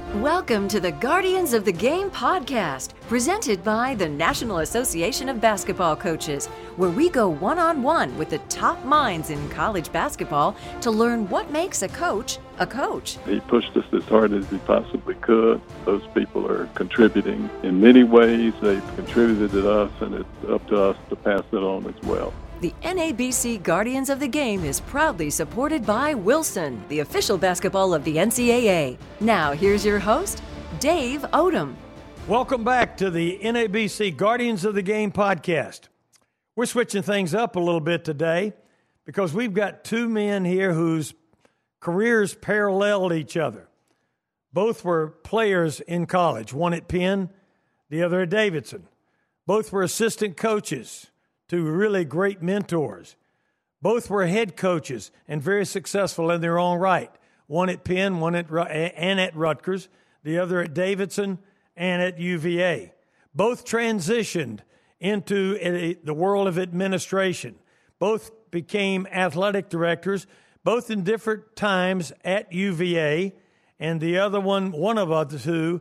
Welcome to the Guardians of the Game podcast, presented by the National Association of Basketball Coaches, where we go one-on-one with the top minds in college basketball to learn what makes a coach a coach. He pushed us as hard as he possibly could. Those people are contributing in many ways. They've contributed to us, and it's up to us to pass it on as well. The NABC Guardians of the Game is proudly supported by Wilson, the official basketball of the NCAA. Now, here's your host, Dave Odom. Welcome back to the NABC Guardians of the Game podcast. We're switching things up a little bit today because we've got two men here whose careers paralleled each other. Both were players in college, one at Penn, the other at Davidson. Both were assistant coaches, two really great mentors. Both were head coaches and very successful in their own right. One at Penn, one at Rutgers, the other at Davidson and at UVA. Both transitioned into the world of administration. Both became athletic directors, both in different times at UVA, and the other one of the two,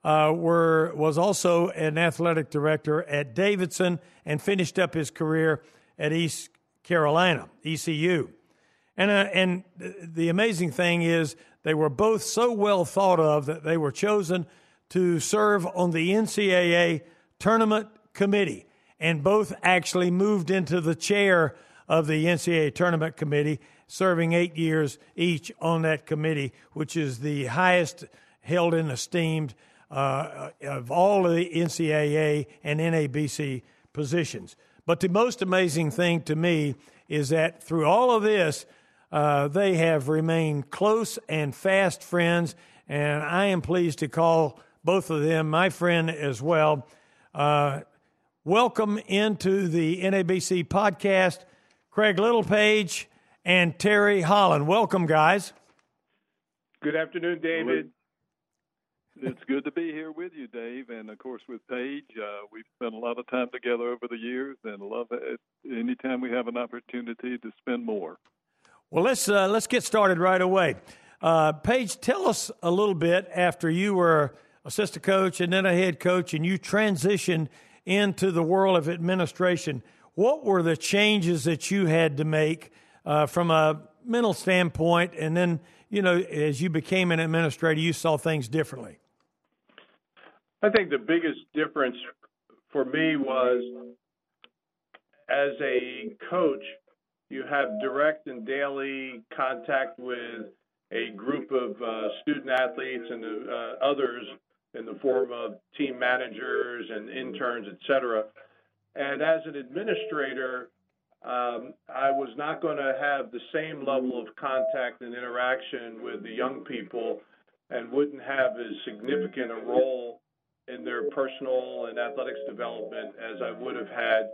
was also an athletic director at Davidson and finished up his career at East Carolina, ECU. And the amazing thing is they were both so well thought of that they were chosen to serve on the NCAA tournament committee, and both actually moved into the chair of the NCAA tournament committee, serving 8 years each on that committee, which is the highest held in esteemed of all of the NCAA and NABC positions. But the most amazing thing to me is that through all of this, they have remained close and fast friends, and I am pleased to call both of them my friend as well. Welcome into the NABC podcast, Craig Littlepage and Terry Holland. Welcome, guys. Good afternoon, David. It's good to be here with you, Dave, and of course with Paige. We've spent a lot of time together over the years, and love it anytime we have an opportunity to spend more. Well, let's get started right away. Paige, tell us a little bit after you were assistant coach and then a head coach, and you transitioned into the world of administration. What were the changes that you had to make from a mental standpoint, and then, as you became an administrator, you saw things differently? I think the biggest difference for me was, as a coach, you have direct and daily contact with a group of student athletes and others in the form of team managers and interns, et cetera. And as an administrator, I was not going to have the same level of contact and interaction with the young people and wouldn't have as significant a role in their personal and athletics development as I would have had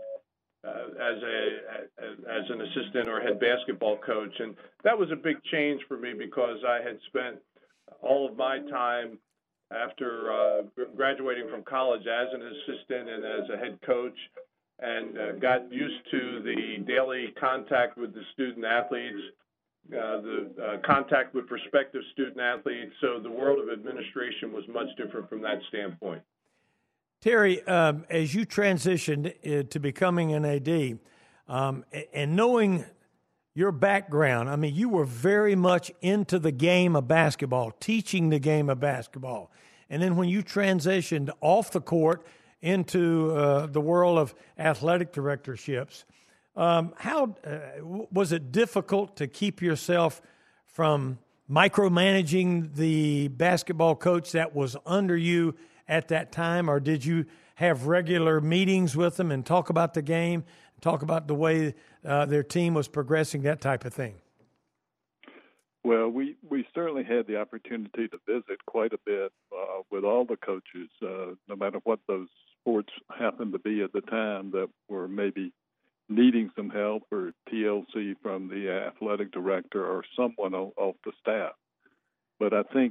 as an assistant or head basketball coach. And that was a big change for me because I had spent all of my time after graduating from college as an assistant and as a head coach, and got used to the daily contact with the student athletes, the contact with prospective student athletes. So the world of administration was much different from that standpoint. Terry, as you transitioned to becoming an AD, and knowing your background, I mean, you were very much into the game of basketball, teaching the game of basketball. And then when you transitioned off the court into the world of athletic directorships, how was it difficult to keep yourself from micromanaging the basketball coach that was under you at that time, or did you have regular meetings with them and talk about the game, talk about the way their team was progressing, that type of thing? Well, we certainly had the opportunity to visit quite a bit with all the coaches, no matter what those sports happened to be at the time that were maybe needing some help or TLC from the athletic director or someone off the staff. But I think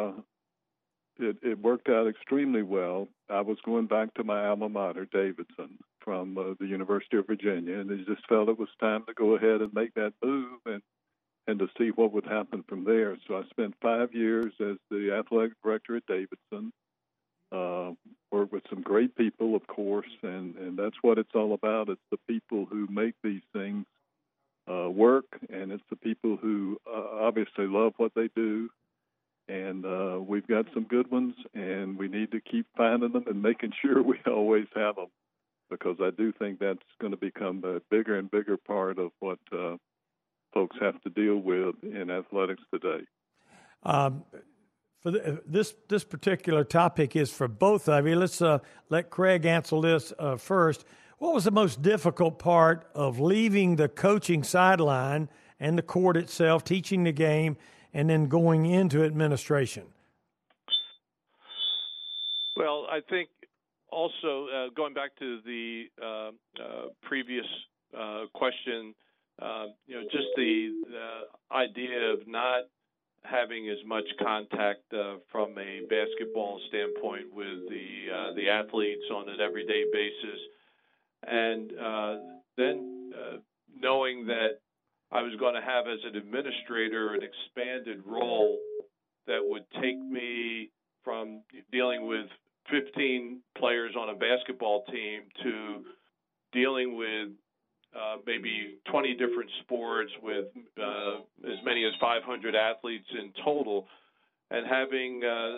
it worked out extremely well. I was going back to my alma mater, Davidson, from the University of Virginia, and they just felt it was time to go ahead and make that move. And and to see what would happen from there. So I spent 5 years as the athletic director at Davidson. Worked with some great people, of course, and that's what it's all about. It's the people who make these things work, and it's the people who obviously love what they do. And we've got some good ones, and we need to keep finding them and making sure we always have them, because I do think that's going to become a bigger and bigger part of what folks have to deal with in athletics today. This particular topic is for both of you. Let's let Craig answer this first. What was the most difficult part of leaving the coaching sideline and the court itself, teaching the game, and then going into administration? Well, I think also going back to the previous question, just the idea of not having as much contact from a basketball standpoint with the athletes on an everyday basis, and then knowing that I was going to have as an administrator an expanded role that would take me from dealing with 15 players on a basketball team to dealing with maybe 20 different sports with as many as 500 athletes in total, and having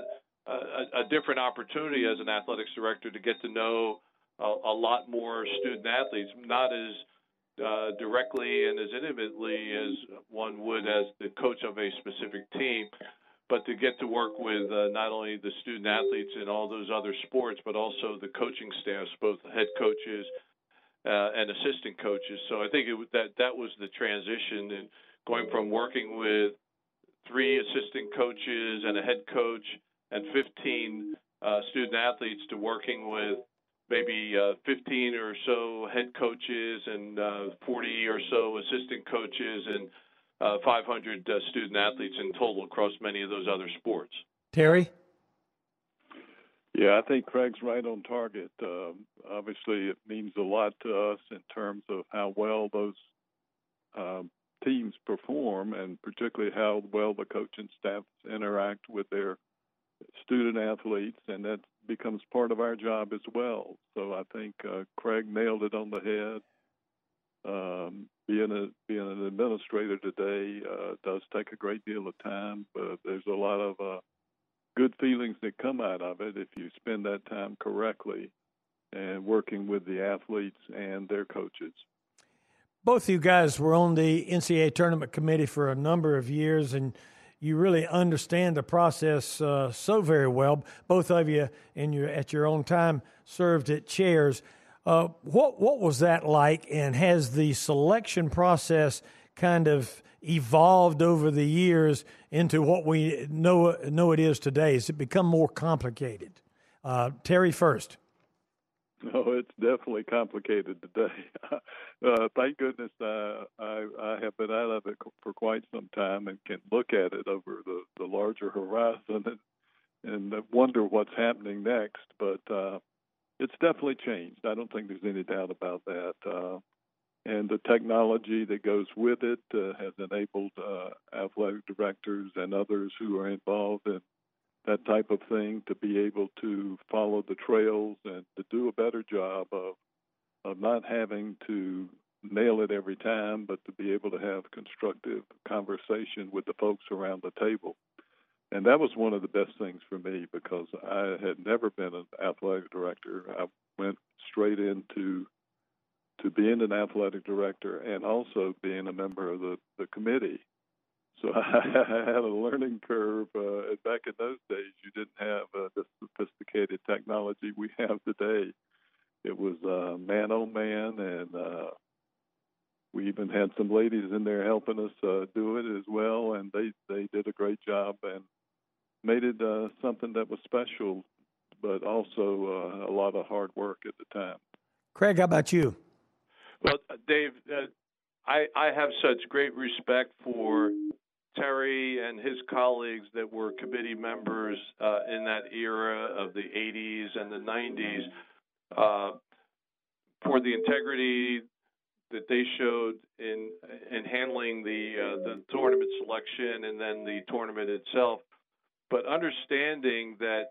a different opportunity as an athletics director to get to know a lot more student athletes, not as directly and as intimately as one would as the coach of a specific team, but to get to work with not only the student athletes in all those other sports, but also the coaching staffs, both head coaches and assistant coaches. So I think that was the transition, and going from working with 3 assistant coaches and a head coach and 15 student athletes to working with maybe 15 or so head coaches and 40 or so assistant coaches and 500 student athletes in total across many of those other sports. Terry? Yeah, I think Craig's right on target. Obviously, it means a lot to us in terms of how well those teams perform, and particularly how well the coaching staffs interact with their student athletes, and that becomes part of our job as well. So I think Craig nailed it on the head. Being an administrator today does take a great deal of time, but there's a lot of good feelings that come out of it if you spend that time correctly and working with the athletes and their coaches. Both of you guys were on the NCAA tournament committee for a number of years, and you really understand the process so very well. Both of you, at your own time, served at chairs. What was that like, and has the selection process kind of evolved over the years into what we know it is today? Has it become more complicated? Terry first. No, it's definitely complicated today. Thank goodness I have been out of it for quite some time and can look at it over the larger horizon and wonder what's happening next. But it's definitely changed. I don't think there's any doubt about that. And the technology that goes with it has enabled athletic directors and others who are involved in that type of thing to be able to follow the trails and to do a better job of not having to nail it every time, but to be able to have constructive conversation with the folks around the table. And that was one of the best things for me, because I had never been an athletic director. I went straight into being an athletic director and also being a member of the committee. So I had a learning curve. Back in those days, you didn't have the sophisticated technology we have today. It was man on man, and we even had some ladies in there helping us do it as well, and they did a great job and made it something that was special, but also a lot of hard work at the time. Craig, how about you? Well, Dave, I have such great respect for Terry and his colleagues that were committee members in that era of the 80s and the 90s for the integrity that they showed in handling the tournament selection and then the tournament itself, but understanding that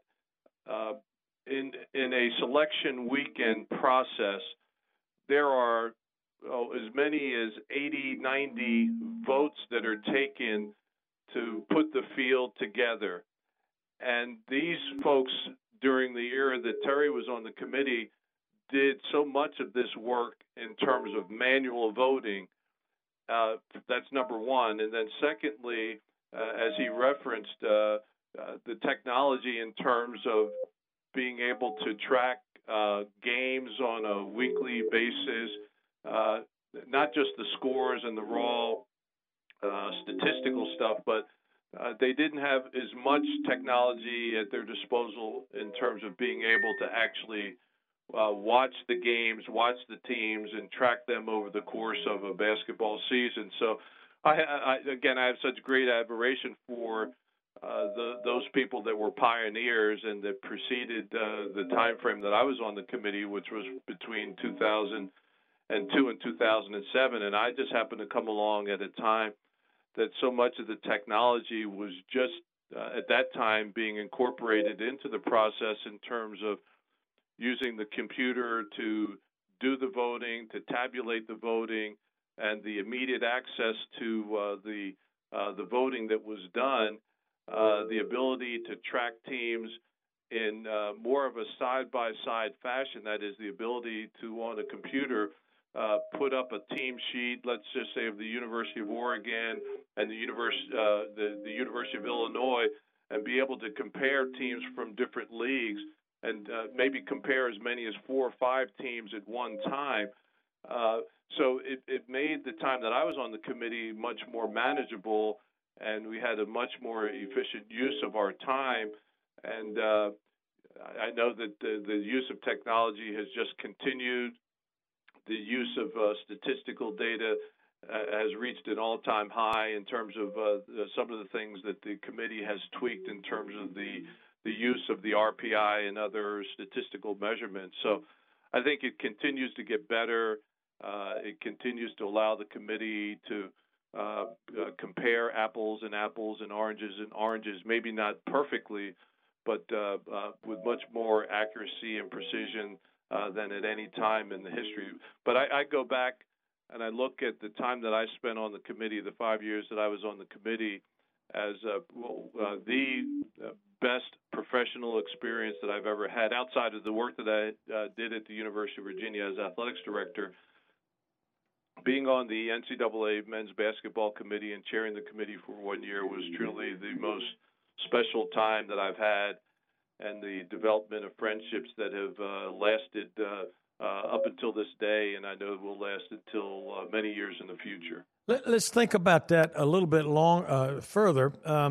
in a selection weekend process, there are as many as 80, 90 votes that are taken to put the field together. And these folks, during the era that Terry was on the committee, did so much of this work in terms of manual voting. That's number one. And then secondly, as he referenced, the technology in terms of being able to track games on a weekly basis, not just the scores and the raw statistical stuff, but they didn't have as much technology at their disposal in terms of being able to actually watch the games, watch the teams, and track them over the course of a basketball season. So, I have such great admiration for those people that were pioneers and that preceded the time frame that I was on the committee, which was between 2002 and 2007. And I just happened to come along at a time that so much of the technology was just at that time being incorporated into the process in terms of using the computer to do the voting, to tabulate the voting, and the immediate access to the voting that was done, the ability to track teams in more of a side-by-side fashion. That is, the ability to, on a computer, put up a team sheet, let's just say of the University of Oregon and the University of Illinois, and be able to compare teams from different leagues and maybe compare as many as 4 or 5 teams at one time. So it made the time that I was on the committee much more manageable, and we had a much more efficient use of our time. And I know that the use of technology has just continued. The use of statistical data has reached an all-time high in terms of some of the things that the committee has tweaked in terms of the use of the RPI and other statistical measurements. So I think it continues to get better. It continues to allow the committee to compare apples and oranges, maybe not perfectly, but with much more accuracy and precision than at any time in the history. But I go back and I look at the time that I spent on the committee, the 5 years that I was on the committee, as the best professional experience that I've ever had outside of the work that I did at the University of Virginia as athletics director. Being on the NCAA men's basketball committee and chairing the committee for 1 year was truly the most special time that I've had, and the development of friendships that have lasted up until this day, and I know will last until many years in the future. Let's think about that a little bit further.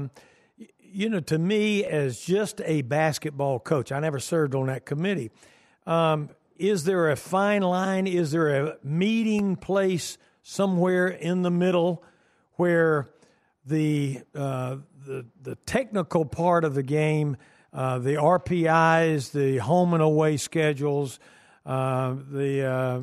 To me, as just a basketball coach, I never served on that committee. Is there a fine line? Is there a meeting place somewhere in the middle where the technical part of the game, the RPIs, the home and away schedules, the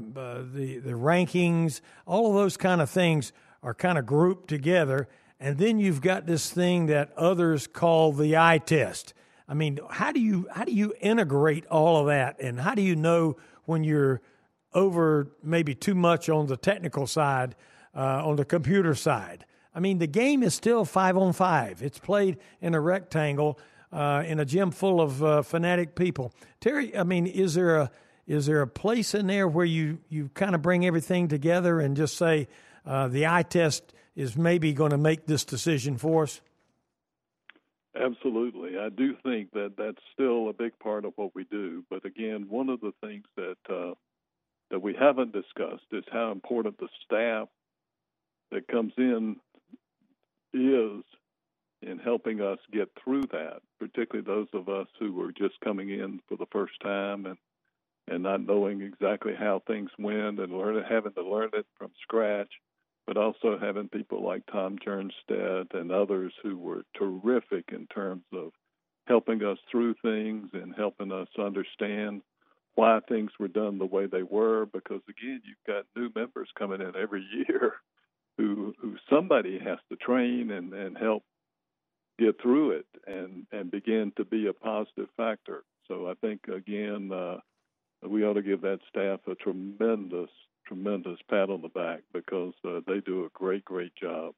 rankings, all of those kind of things are kind of grouped together, and then you've got this thing that others call the eye test. I mean, how do you integrate all of that, and how do you know when you're over maybe too much on the technical side, on the computer side? I mean, the game is still 5-on-5. It's played in a rectangle in a gym full of fanatic people. Terry, I mean, is there a place in there where you kind of bring everything together and just say the eye test is maybe going to make this decision for us? Absolutely. I do think that that's still a big part of what we do. But again, one of the things that we haven't discussed is how important the staff that comes in is in helping us get through that, particularly those of us who were just coming in for the first time and not knowing exactly how things went and having to learn it from scratch, but also having people like Tom Jernstedt and others who were terrific in terms of helping us through things and helping us understand why things were done the way they were, because, again, you've got new members coming in every year who somebody has to train and help get through it and begin to be a positive factor. So I think, again, we ought to give that staff a tremendous pat on the back, because they do a great job.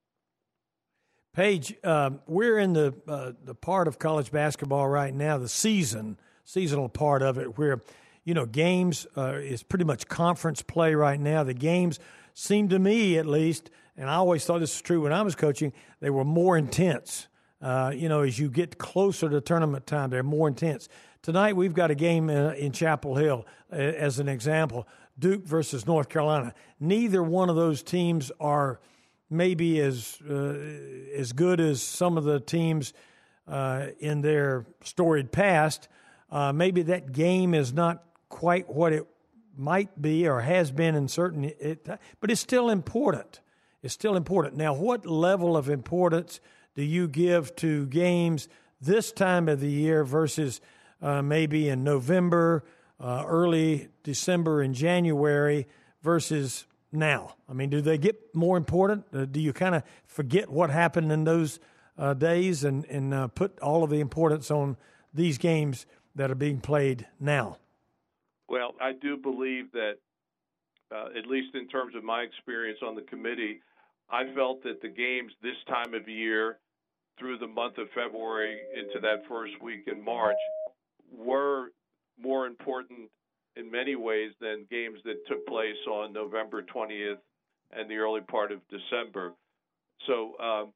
Paige, we're in the part of college basketball right now, the seasonal part of it, where, games is pretty much conference play right now. The games seem to me, at least, and I always thought this was true when I was coaching, they were more intense. As you get closer to tournament time, they're more intense. Tonight we've got a game in Chapel Hill, as an example, Duke versus North Carolina. Neither one of those teams are maybe as good as some of the teams in their storied past. Maybe that game is not quite what it might be or has been in certain, but it's still important. It's still important. Now, what level of importance do you give to games this time of the year versus maybe in November, early December and January versus now? I mean, do they get more important? Do you kind of forget what happened in those days and put all of the importance on these games that are being played now? Well, I do believe that, at least in terms of my experience on the committee, I felt that the games this time of year through the month of February into that first week in March were more important in many ways than games that took place on November 20th and the early part of December. So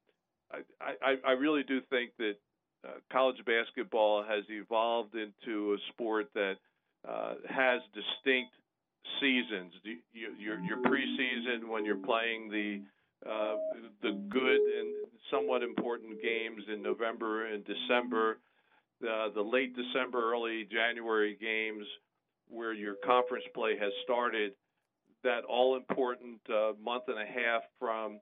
I really do think that college basketball has evolved into a sport that has distinct seasons. Your preseason, when you're playing the good and somewhat important games in November and December, the late December, early January games where your conference play has started, that all-important month and a half from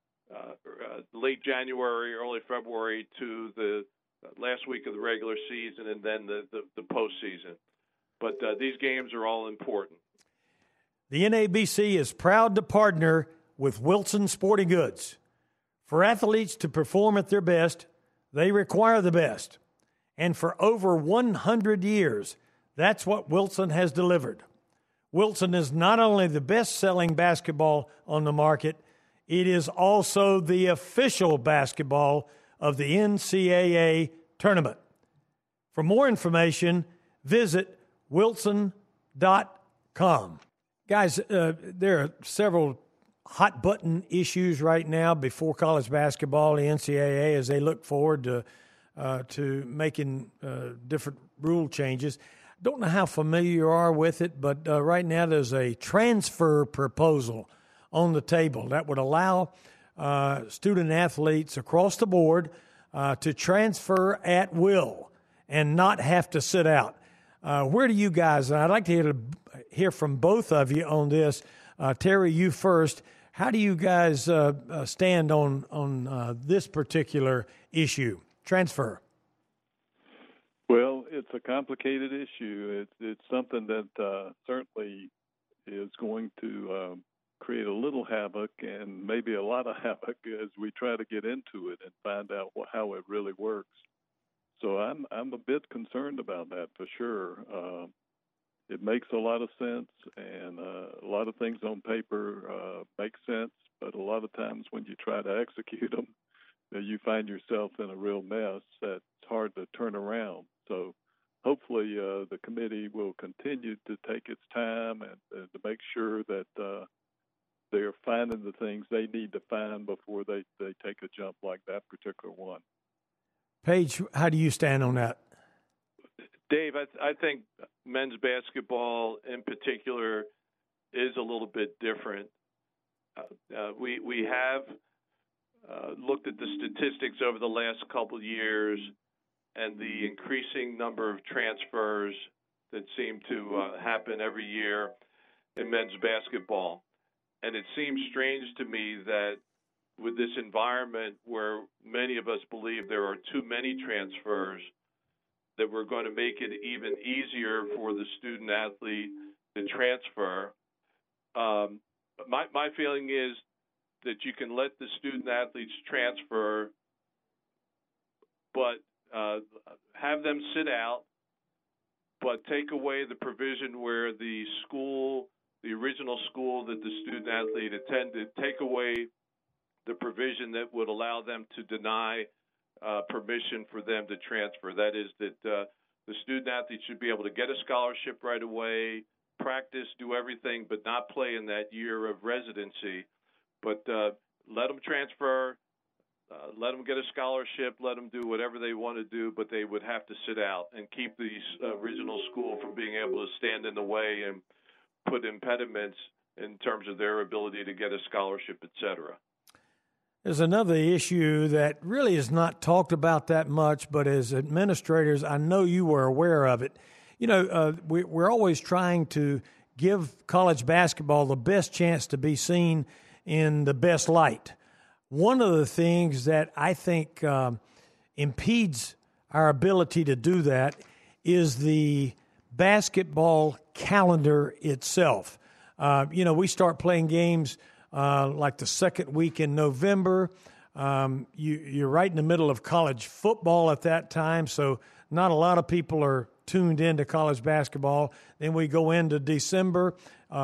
late January, early February to the last week of the regular season and then the postseason. But these games are all important. The NABC is proud to partner with Wilson Sporting Goods. For athletes to perform at their best, they require the best. And for over 100 years, that's what Wilson has delivered. Wilson is not only the best-selling basketball on the market, it is also the official basketball of the NCAA tournament. For more information, visit wilson.com. Guys, there are several hot-button issues right now before college basketball, the NCAA, as they look forward to making different rule changes. Don't know how familiar you are with it, but right now there's a transfer proposal on the table that would allow student athletes across the board to transfer at will and not have to sit out. Where do you guys, and I'd like to hear from both of you on this. Terry, you first. How do you guys stand on this particular issue, transfer? Well, it's a complicated issue. It's something that certainly is going to create a little havoc and maybe a lot of havoc as we try to get into it and find out how it really works. So I'm a bit concerned about that for sure. It makes a lot of sense, and a lot of things on paper make sense, but a lot of times when you try to execute them, you find yourself in a real mess that's hard to turn around. So hopefully the committee will continue to take its time and to make sure that they're finding the things they need to find before they take a jump like that particular one. Paige, how do you stand on that? Dave, I think men's basketball in particular is a little bit different. We have looked at the statistics over the last couple of years and the increasing number of transfers that seem to happen every year in men's basketball. And it seems strange to me that with this environment where many of us believe there are too many transfers, that we're going to make it even easier for the student athlete to transfer. My feeling is that you can let the student athletes transfer, but have them sit out, but take away the provision where the original school that the student athlete attended, take away the provision that would allow them to deny permission for them to transfer. That is that the student athlete should be able to get a scholarship right away, practice, do everything, but not play in that year of residency. But let them transfer, let them get a scholarship, let them do whatever they want to do, but they would have to sit out and keep the original school from being able to stand in the way and put impediments in terms of their ability to get a scholarship, et cetera. There's another issue that really is not talked about that much, but as administrators, I know you were aware of it. You know, we're always trying to give college basketball the best chance to be seen in the best light. One of the things that I think impedes our ability to do that is the basketball calendar itself. We start playing games like the second week in November. You're right in the middle of college football at that time, so not a lot of people are tuned into college basketball. Then we go into December.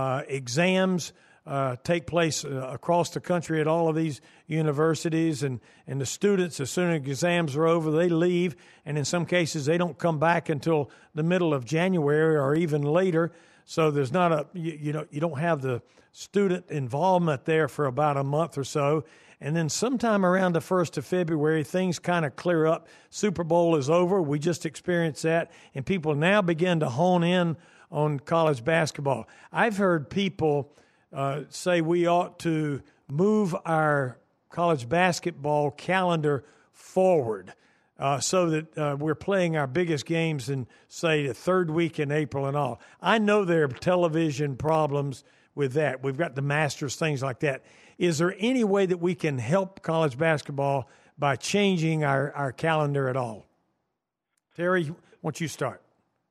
Exams take place across the country at all of these universities, and the students, as soon as exams are over, they leave, and in some cases they don't come back until the middle of January or even later. So there's not you don't have the student involvement there for about a month or so. And then sometime around the 1st of February, things kind of clear up. Super Bowl is over. We just experienced that. And people now begin to hone in on college basketball. I've heard people say we ought to move our college basketball calendar forward so that we're playing our biggest games in, say, the third week in April and all. I know there are television problems with that. We've got the Masters, things like that. Is there any way that we can help college basketball by changing our calendar at all? Terry, why don't you start?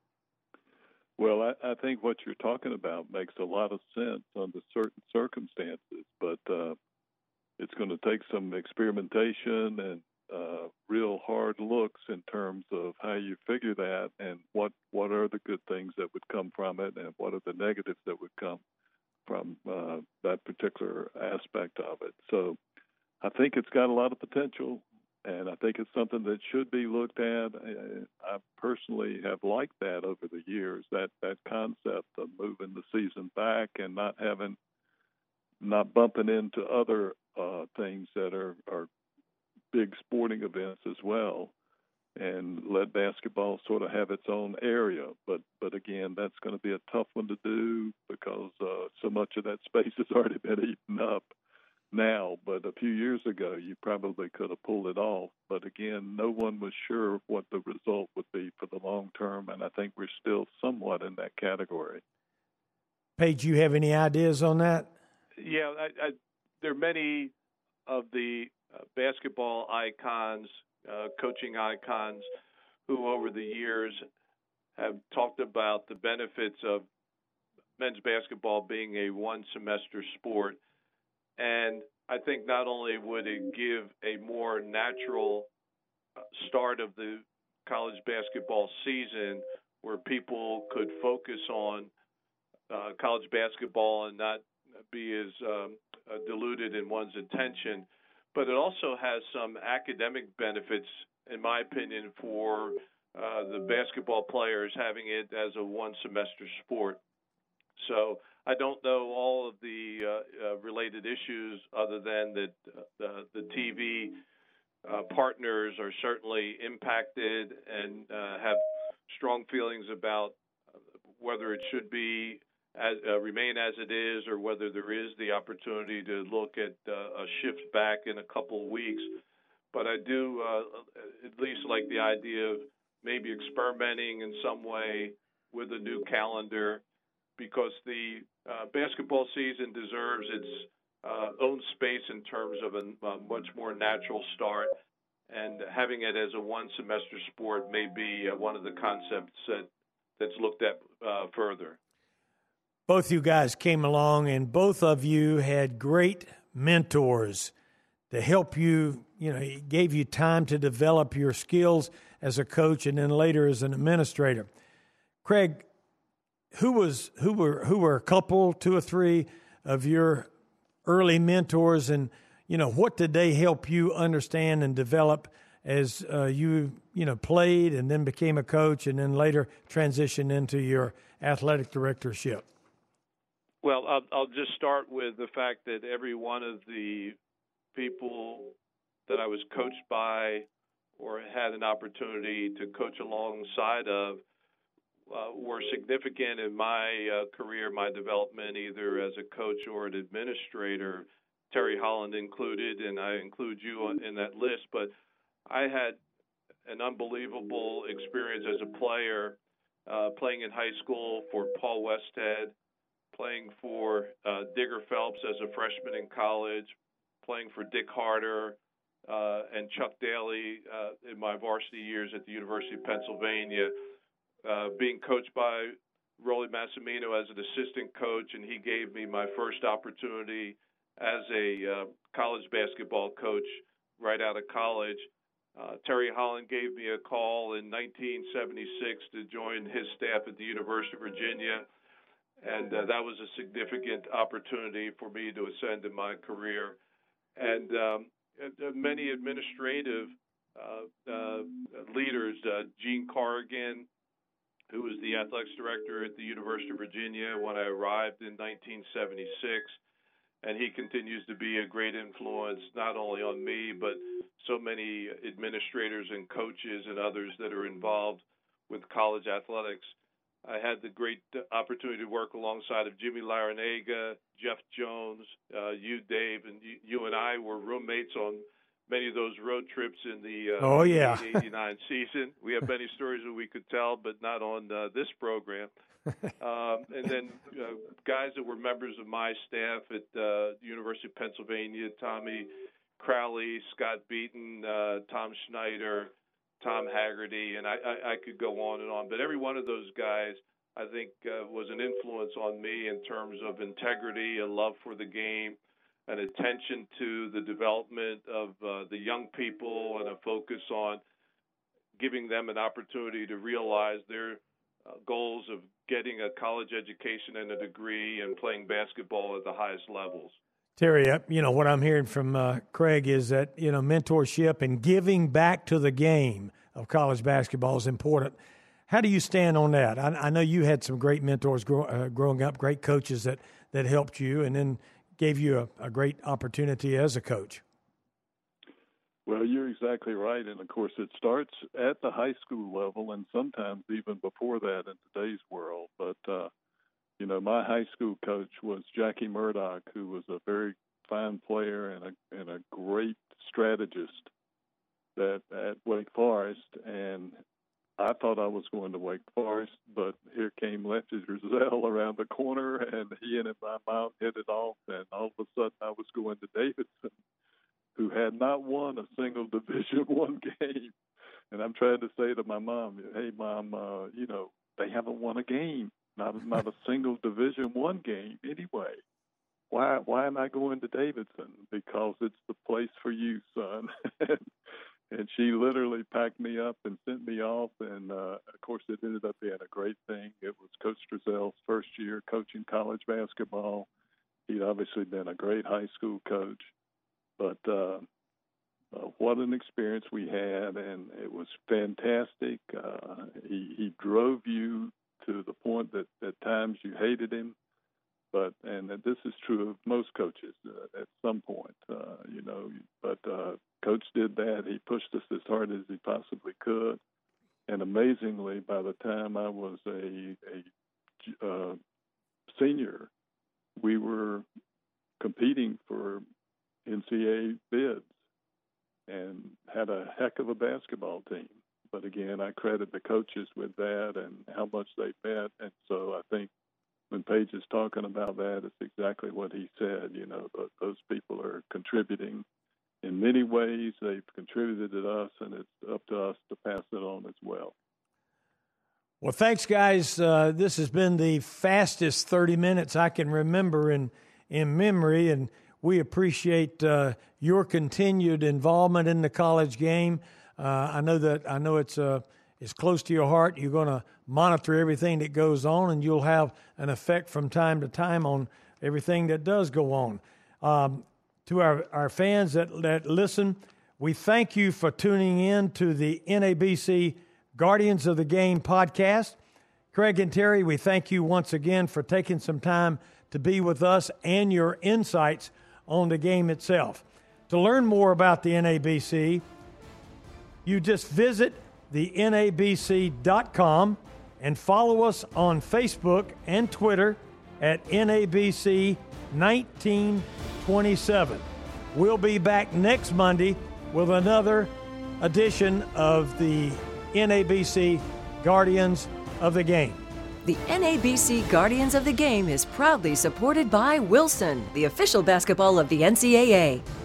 Well, I think what you're talking about makes a lot of sense under certain circumstances, but it's going to take some experimentation and real hard looks in terms of how you figure that and what are the good things that would come from it and what are the negatives that would come from that particular aspect of it. So I think it's got a lot of potential, and I think it's something that should be looked at. I personally have liked that over the years, that concept of moving the season back and not bumping into other things that are big sporting events as well, and let basketball sort of have its own area. But again, that's going to be a tough one to do because so much of that space has already been eaten up now. But a few years ago, you probably could have pulled it off. But again, no one was sure what the result would be for the long term, and I think we're still somewhat in that category. Paige, you have any ideas on that? Yeah, there are many of the basketball icons, coaching icons, who over the years have talked about the benefits of men's basketball being a one-semester sport. And I think not only would it give a more natural start of the college basketball season where people could focus on college basketball and not be as diluted in one's attention, but it also has some academic benefits, in my opinion, for the basketball players having it as a one-semester sport. So I don't know all of the related issues other than that the TV partners are certainly impacted and have strong feelings about whether it should be remain as it is, or whether there is the opportunity to look at a shift back in a couple of weeks. But I do at least like the idea of maybe experimenting in some way with a new calendar, because the basketball season deserves its own space in terms of a much more natural start. and having it as a one-semester sport may be one of the concepts that's looked at further. Both you guys came along, and both of you had great mentors to help you. It gave you time to develop your skills as a coach, and then later as an administrator. Craig, who were a couple, two or three of your early mentors, and what did they help you understand and develop as you played and then became a coach and then later transitioned into your athletic directorship? Well, I'll just start with the fact that every one of the people that I was coached by or had an opportunity to coach alongside of were significant in my career, my development, either as a coach or an administrator, Terry Holland included, and I include you in that list. But I had an unbelievable experience as a player, playing in high school for Paul Westhead, playing for Digger Phelps as a freshman in college, playing for Dick Harder and Chuck Daly in my varsity years at the University of Pennsylvania, being coached by Rolly Massimino as an assistant coach, and he gave me my first opportunity as a college basketball coach right out of college. Terry Holland gave me a call in 1976 to join his staff at the University of Virginia, and that was a significant opportunity for me to ascend in my career. And many administrative leaders, Gene Corrigan, who was the athletics director at the University of Virginia when I arrived in 1976, and he continues to be a great influence not only on me, but so many administrators and coaches and others that are involved with college athletics. I had the great opportunity to work alongside of Jimmy Larinaga, Jeff Jones, you, Dave, and you and I were roommates on many of those road trips in the 89 season. We have many stories that we could tell, but not on this program. And then guys that were members of my staff at the University of Pennsylvania, Tommy Crowley, Scott Beaton, Tom Schneider, Tom Haggerty, and I could go on and on. But every one of those guys, I think, was an influence on me in terms of integrity, a love for the game, an attention to the development of the young people, and a focus on giving them an opportunity to realize their goals of getting a college education and a degree and playing basketball at the highest levels. Terry, what I'm hearing from Craig is that, mentorship and giving back to the game of college basketball is important. How do you stand on that? I know you had some great mentors growing up, great coaches that helped you and then gave you a great opportunity as a coach. Well, you're exactly right. And, of course, it starts at the high school level and sometimes even before that in today's world. But, my high school coach was Jackie Murdoch, who was a very fine player and a great strategist at Wake Forest. And I thought I was going to Wake Forest, but here came Lefty Driesell around the corner, and he and my mom hit it off. And all of a sudden I was going to Davidson, who had not won a single Division I game. And I'm trying to say to my mom, hey, Mom, they haven't won a game, not a single Division I game anyway. Why am I going to Davidson? Because it's the place for you, son. And she literally packed me up and sent me off. And, of course, it ended up being a great thing. It was Coach Driesell's first year coaching college basketball. He'd obviously been a great high school coach. But what an experience we had, and it was fantastic. He drove you to the point that at times you hated him, and this is true of most coaches at some point, But Coach did that. He pushed us as hard as he possibly could, and amazingly, by the time I was a senior, we were competing for NCAA bids and had a heck of a basketball team. But again, I credit the coaches with that and how much they meant. And so I think when Paige is talking about that, it's exactly what he said. Those people are contributing in many ways, they've contributed to us, and it's up to us to pass it on as well. Well, thanks, guys. This has been the fastest 30 minutes I can remember in memory, and we appreciate your continued involvement in the college game. I know it's close to your heart. You're going to monitor everything that goes on, and you'll have an effect from time to time on everything that does go on. To our fans that listen, we thank you for tuning in to the NABC Guardians of the Game podcast. Craig and Terry, we thank you once again for taking some time to be with us and your insights on the game itself. To learn more about the NABC, you just visit the NABC.com and follow us on Facebook and Twitter at NABC 1927. We'll be back next Monday with another edition of the NABC Guardians of the Game. The NABC Guardians of the Game is proudly supported by Wilson, the official basketball of the NCAA.